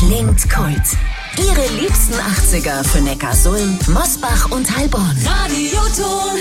Klingt Kult. Ihre liebsten 80er für Neckarsulm, Mosbach und Heilbronn. Radioton.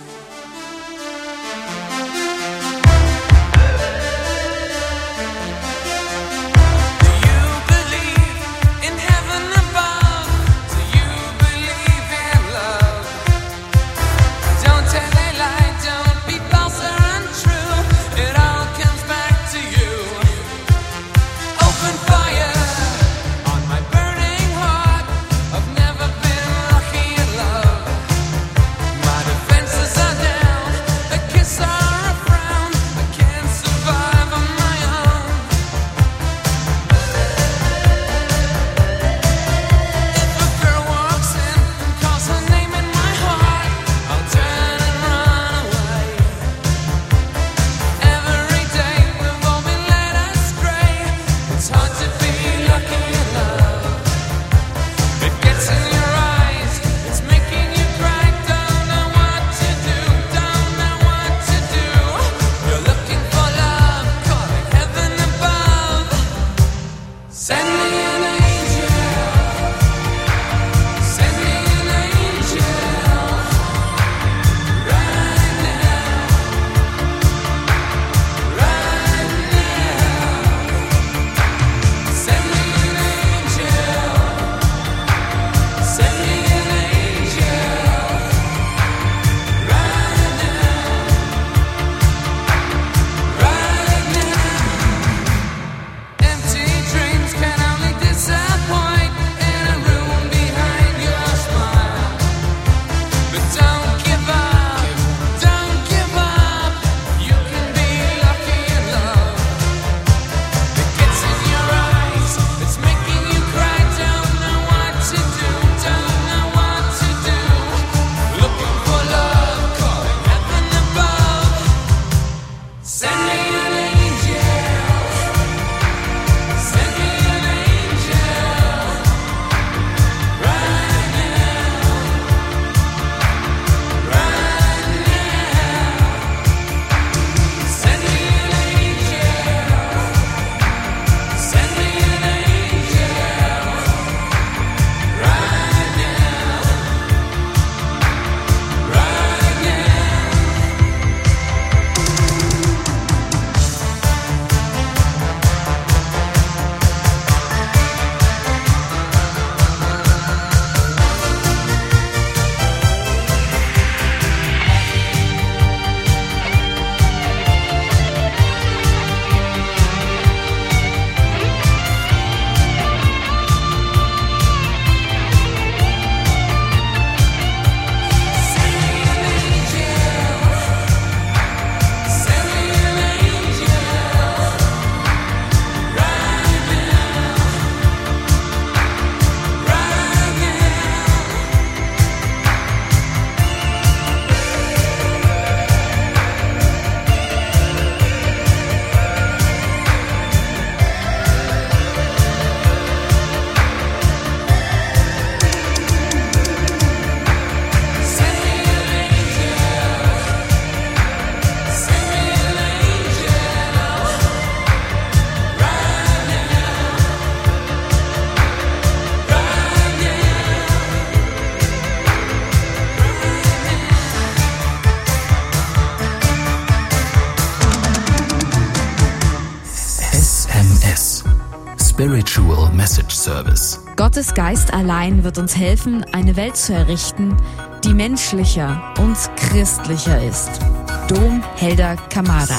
Spiritual Message Service. Gottes Geist allein wird uns helfen, eine Welt zu errichten, die menschlicher und christlicher ist. Dom Helder Kamada.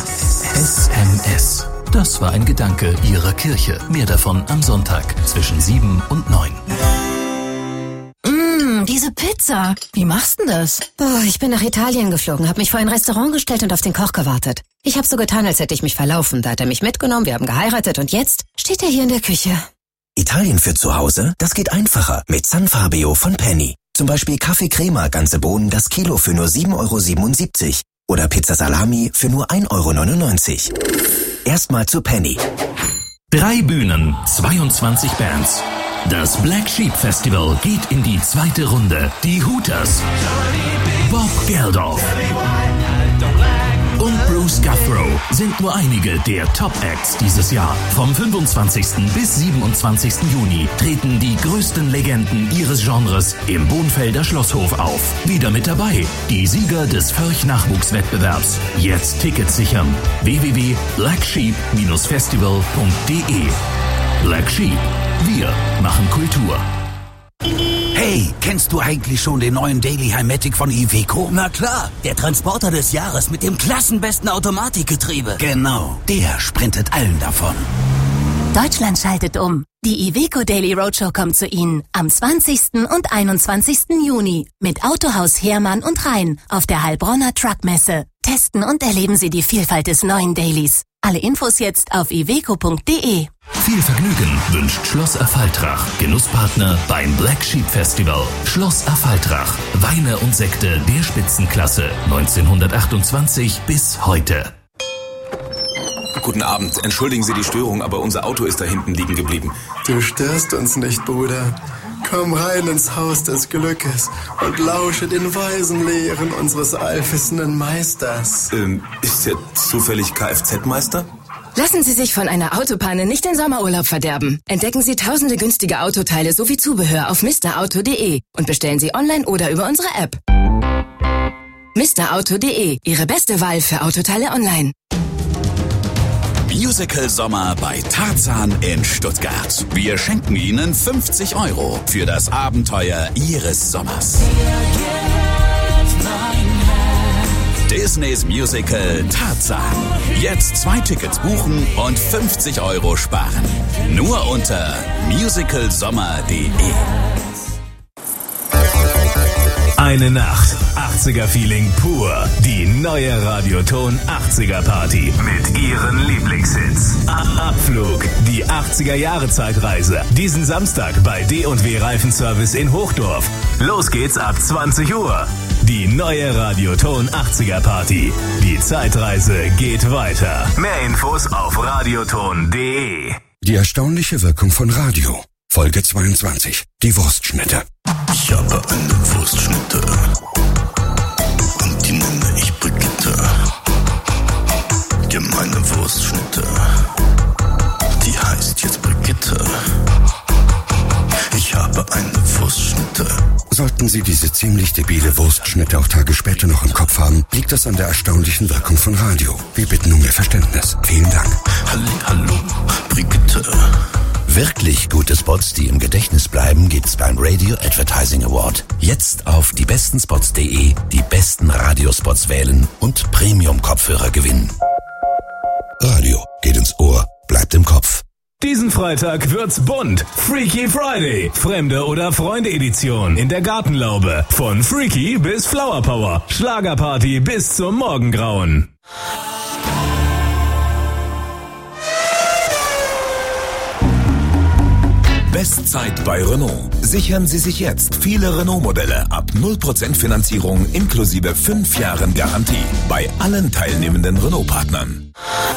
SMS. Das war ein Gedanke Ihrer Kirche. Mehr davon am Sonntag zwischen 7 und 9. Diese Pizza. Wie machst du denn das? Ich bin nach Italien geflogen, habe mich vor ein Restaurant gestellt und auf den Koch gewartet. Ich habe so getan, als hätte ich mich verlaufen. Da hat er mich mitgenommen, wir haben geheiratet und jetzt steht er hier in der Küche. Italien für zu Hause? Das geht einfacher mit San Fabio von Penny. Zum Beispiel Kaffee Crema, ganze Bohnen, das Kilo für nur 7,77 € oder Pizza Salami für nur 1,99 €. Erstmal zu Penny. 3 Bühnen, 22 Bands. Das Black Sheep Festival geht in die zweite Runde. Die Hooters, Bob Geldof und Bruce Bruce Guthrow sind nur einige der Top-Acts dieses Jahr. Vom 25. bis 27. Juni treten die größten Legenden ihres Genres im Bonfelder Schlosshof auf. Wieder mit dabei die Sieger des Förch-Nachwuchswettbewerbs. Jetzt Tickets sichern. www.blacksheep-festival.de. Black Sheep. Wir machen Kultur. Hey, kennst du eigentlich schon den neuen Daily Highmatic von Iveco? Na klar, der Transporter des Jahres mit dem klassenbesten Automatikgetriebe. Genau, der sprintet allen davon. Deutschland schaltet um. Die Iveco Daily Roadshow kommt zu Ihnen am 20. und 21. Juni mit Autohaus Hermann und Rhein auf der Heilbronner Truckmesse. Testen und erleben Sie die Vielfalt des neuen Dailies. Alle Infos jetzt auf iveco.de. Viel Vergnügen wünscht Schloss Affaltrach, Genusspartner beim Black Sheep Festival. Schloss Affaltrach, Weine und Sekte der Spitzenklasse, 1928 bis heute. Guten Abend. Entschuldigen Sie die Störung, aber unser Auto ist da hinten liegen geblieben. Du störst uns nicht, Bruder. Komm rein ins Haus des Glückes und lausche den weisen Lehren unseres allwissenden Meisters. Ist er zufällig Kfz-Meister? Lassen Sie sich von einer Autopanne nicht den Sommerurlaub verderben. Entdecken Sie tausende günstige Autoteile sowie Zubehör auf mrauto.de und bestellen Sie online oder über unsere App. mrauto.de, Ihre beste Wahl für Autoteile online. Musical Sommer bei Tarzan in Stuttgart. Wir schenken Ihnen 50 € für das Abenteuer Ihres Sommers. Disneys Musical Tarzan. Jetzt 2 Tickets buchen und 50 € sparen. Nur unter musicalsommer.de. Eine Nacht, 80er-Feeling pur. Die neue Radioton 80er-Party mit ihren Lieblingshits. Abflug, die 80er-Jahre-Zeitreise. Diesen Samstag bei D&W Reifenservice in Hochdorf. Los geht's ab 20 Uhr. Die neue Radioton 80er-Party. Die Zeitreise geht weiter. Mehr Infos auf radioton.de. Die erstaunliche Wirkung von Radio. Folge 22. Die Wurstschnitte. Ich habe eine Wurstschnitte und die nenne ich Brigitte. Ja, meine Wurstschnitte, die heißt jetzt Brigitte. Ich habe eine Wurstschnitte. Sollten Sie diese ziemlich debile Wurstschnitte auch Tage später noch im Kopf haben, liegt das an der erstaunlichen Wirkung von Radio. Wir bitten um Ihr Verständnis. Vielen Dank. Hallo, Brigitte. Wirklich gute Spots, die im Gedächtnis bleiben, gibt's beim Radio Advertising Award. Jetzt auf diebestenspots.de die besten Radiospots wählen und Premium-Kopfhörer gewinnen. Radio geht ins Ohr, bleibt im Kopf. Diesen Freitag wird's bunt. Freaky Friday. Fremde oder Freunde Edition in der Gartenlaube. Von Freaky bis Flower Power. Schlagerparty bis zum Morgengrauen. Bestzeit bei Renault. Sichern Sie sich jetzt viele Renault-Modelle ab 0% Finanzierung inklusive 5 Jahren Garantie bei allen teilnehmenden Renault-Partnern.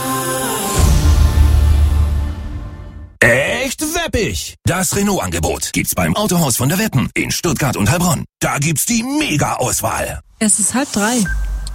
Echt weppig! Das Renault-Angebot gibt's beim Autohaus von der Weppen in Stuttgart und Heilbronn. Da gibt's die Mega-Auswahl. Es ist 2:30.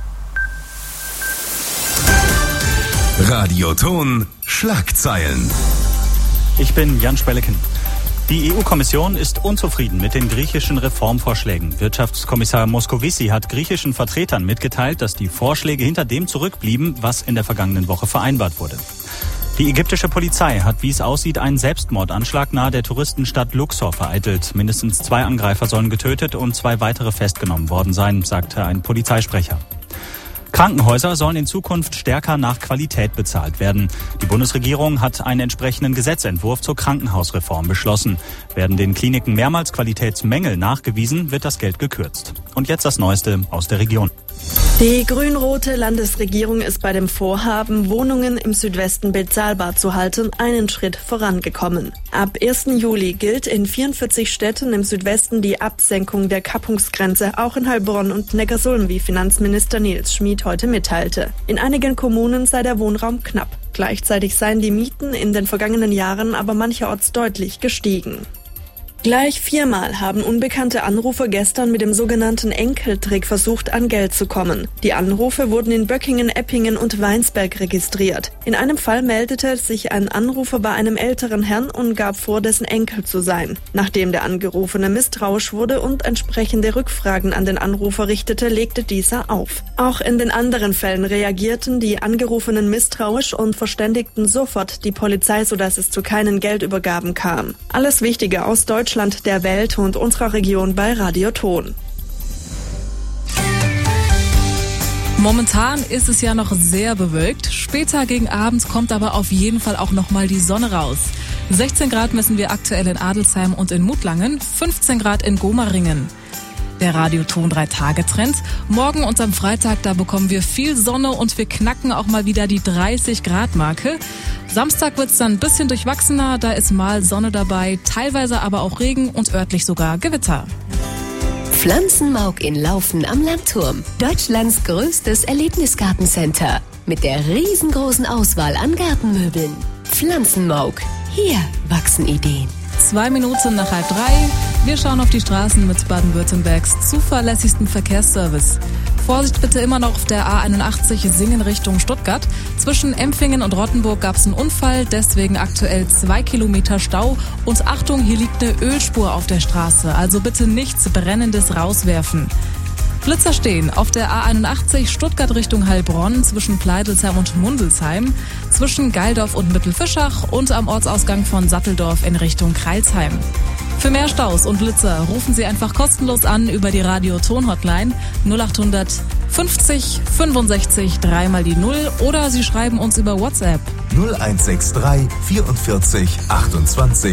Radioton Schlagzeilen. Ich bin Jan Spelleken. Die EU-Kommission ist unzufrieden mit den griechischen Reformvorschlägen. Wirtschaftskommissar Moscovici hat griechischen Vertretern mitgeteilt, dass die Vorschläge hinter dem zurückblieben, was in der vergangenen Woche vereinbart wurde. Die ägyptische Polizei hat, wie es aussieht, einen Selbstmordanschlag nahe der Touristenstadt Luxor vereitelt. Mindestens 2 Angreifer sollen getötet und 2 weitere festgenommen worden sein, sagte ein Polizeisprecher. Krankenhäuser sollen in Zukunft stärker nach Qualität bezahlt werden. Die Bundesregierung hat einen entsprechenden Gesetzentwurf zur Krankenhausreform beschlossen. Werden den Kliniken mehrmals Qualitätsmängel nachgewiesen, wird das Geld gekürzt. Und jetzt das Neueste aus der Region. Die grün-rote Landesregierung ist bei dem Vorhaben, Wohnungen im Südwesten bezahlbar zu halten, einen Schritt vorangekommen. Ab 1. Juli gilt in 44 Städten im Südwesten die Absenkung der Kappungsgrenze, auch in Heilbronn und Neckarsulm, wie Finanzminister Nils Schmid heute mitteilte. In einigen Kommunen sei der Wohnraum knapp. Gleichzeitig seien die Mieten in den vergangenen Jahren aber mancherorts deutlich gestiegen. Gleich 4-mal haben unbekannte Anrufer gestern mit dem sogenannten Enkeltrick versucht, an Geld zu kommen. Die Anrufe wurden in Böckingen, Eppingen und Weinsberg registriert. In einem Fall meldete sich ein Anrufer bei einem älteren Herrn und gab vor, dessen Enkel zu sein. Nachdem der Angerufene misstrauisch wurde und entsprechende Rückfragen an den Anrufer richtete, legte dieser auf. Auch in den anderen Fällen reagierten die Angerufenen misstrauisch und verständigten sofort die Polizei, sodass es zu keinen Geldübergaben kam. Alles Wichtige aus Deutschland, der Welt und unserer Region bei Radio Ton. Momentan ist es ja noch sehr bewölkt. Später gegen Abend kommt aber auf jeden Fall auch nochmal die Sonne raus. 16 Grad messen wir aktuell in Adelsheim und in Mutlangen, 15 Grad in Gomaringen. Der Radioton 3-Tage-Trend. Morgen und am Freitag, da bekommen wir viel Sonne und wir knacken auch mal wieder die 30-Grad-Marke. Samstag wird's dann ein bisschen durchwachsener, da ist mal Sonne dabei, teilweise aber auch Regen und örtlich sogar Gewitter. Pflanzenmauk in Laufen am Landturm. Deutschlands größtes Erlebnisgartencenter. Mit der riesengroßen Auswahl an Gartenmöbeln. Pflanzenmauk. Hier wachsen Ideen. 2 Minuten nach 2:30. Wir schauen auf die Straßen mit Baden-Württembergs zuverlässigsten Verkehrsservice. Vorsicht bitte immer noch auf der A81 Singen Richtung Stuttgart. Zwischen Empfingen und Rottenburg gab es einen Unfall, deswegen aktuell 2 Kilometer Stau. Und Achtung, hier liegt eine Ölspur auf der Straße, also bitte nichts Brennendes rauswerfen. Blitzer stehen auf der A81 Stuttgart Richtung Heilbronn zwischen Pleidelsheim und Mundelsheim, zwischen Geildorf und Mittelfischach und am Ortsausgang von Satteldorf in Richtung Kreilsheim. Für mehr Staus und Blitzer rufen Sie einfach kostenlos an über die Radio-Ton-Hotline 0800 50 65 3 mal die 0 oder Sie schreiben uns über WhatsApp 0163 44 28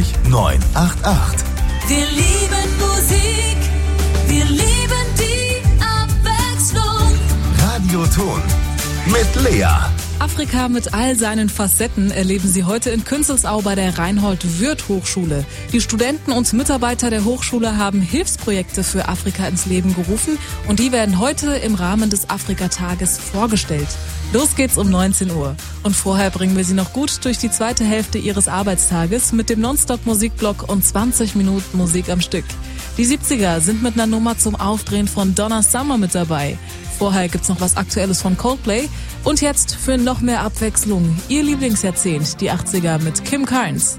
988. Wir lieben Musik, wir lieben die Abwechslung. Radioton mit Lea. Afrika mit all seinen Facetten erleben Sie heute in Künzelsau bei der Reinhold-Wirth-Hochschule. Die Studenten und Mitarbeiter der Hochschule haben Hilfsprojekte für Afrika ins Leben gerufen und die werden heute im Rahmen des Afrikatages vorgestellt. Los geht's um 19 Uhr. Und vorher bringen wir Sie noch gut durch die zweite Hälfte Ihres Arbeitstages mit dem Nonstop-Musikblock und 20 Minuten Musik am Stück. Die 70er sind mit einer Nummer zum Aufdrehen von Donna Summer mit dabei. Vorher gibt's noch was Aktuelles von Coldplay. Und jetzt für noch mehr Abwechslung Ihr Lieblingsjahrzehnt, die 80er mit Kim Carnes.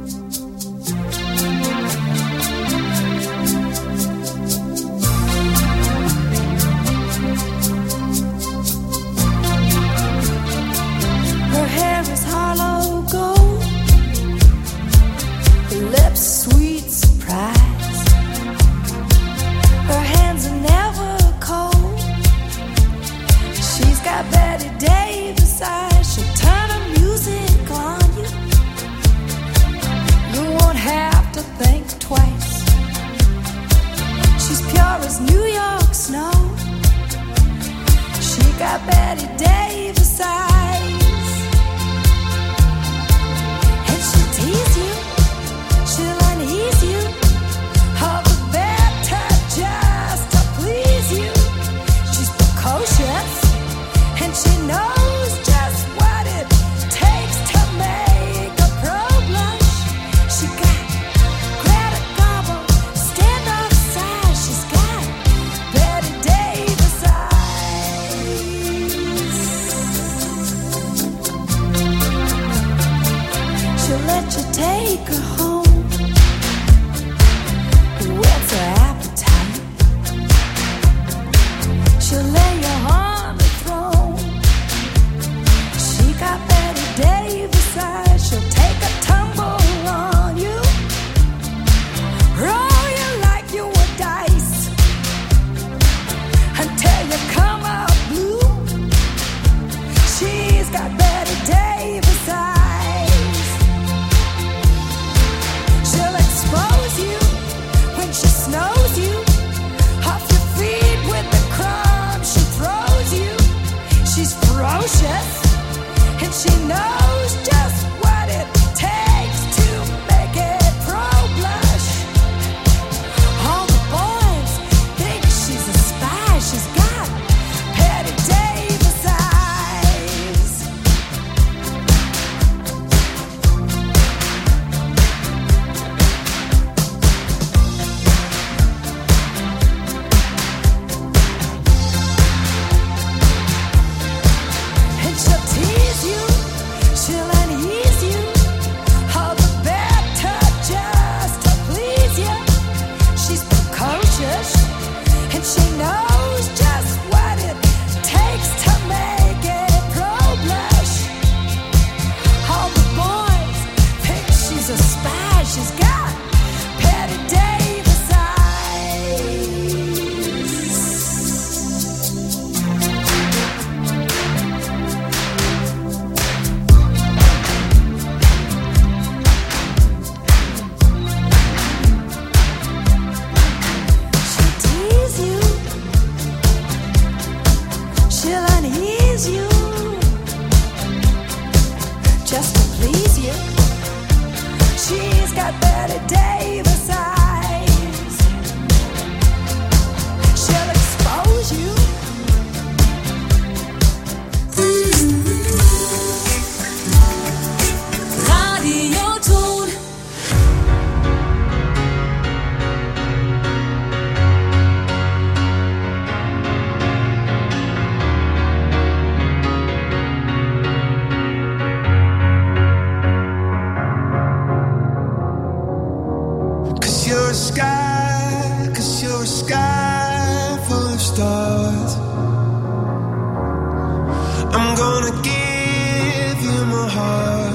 Her hair is hollow gold, her lips sweet surprise, her hands are never cold. She's got Betty Davis eyes, she'll turn her music on you. You won't have to think twice. She's pure as New York snow. She got Betty Davis eyes, and she'll tease you, she'll unease you, all the better just to please you. She's precocious, and she knows just what it takes to make a pro blush. She got Greta Garbo, stand off side. She's got Betty Davis eyes. She'll let you take her home. Whet's her appetite? She'll lay you on the throne. She got Betty Davis eyes. She'll take a tumble on you, roll you like you were dice, until you come out blue. She's got Betty Davis eyes. She'll expose you when she snows you off your feet with the crumbs she just to please you. She's got Betty Davis eyes. She'll expose you. Radioton. Cause you're a sky full of stars. I'm gonna give you my heart.